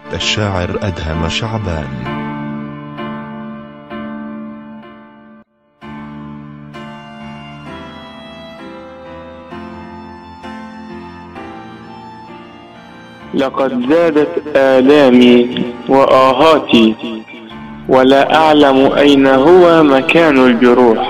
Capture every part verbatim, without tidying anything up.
الشاعر أدهم شعبان. لقد زادت آلامي وآهاتي، ولا أعلم أين هو مكان الجروح.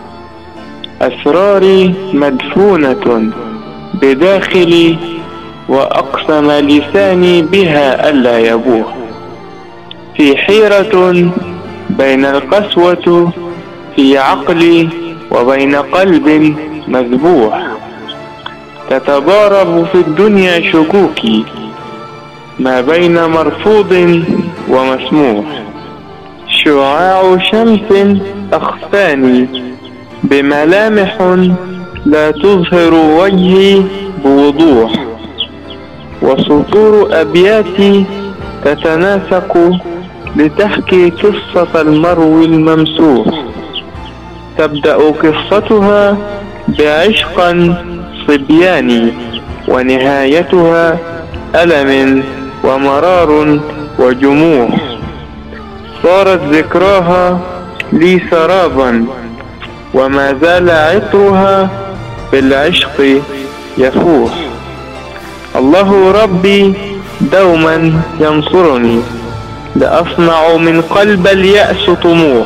أسراري مدفونة بداخلي، وأقسم لساني بها ألا يبوح. في حيرة بين القسوة في عقلي وبين قلب مذبوح. تتضارب في الدنيا شكوكي ما بين مرفوض ومسموح. شعاع شمس أخفاني بملامح لا تظهر وجهي بوضوح، وسطور أبياتي تتناسق لتحكي قصة المروي الممسوح. تبدأ قصتها بعشق صبياني، ونهايتها ألم ومرار وجموح. صارت ذكراها لي سرابا، وما زال عطرها بالعشق يفوح. الله ربي دوما ينصرني، لأصنع من قلب اليأس طموح.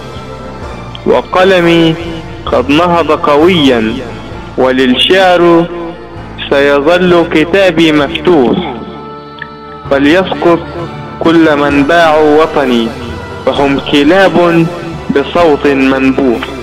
وقلمي قد نهض قويا، وللشعر سيظل كتابي مفتوح. فليسقط كل من باعوا وطني، فهم كلاب بصوت منبوح.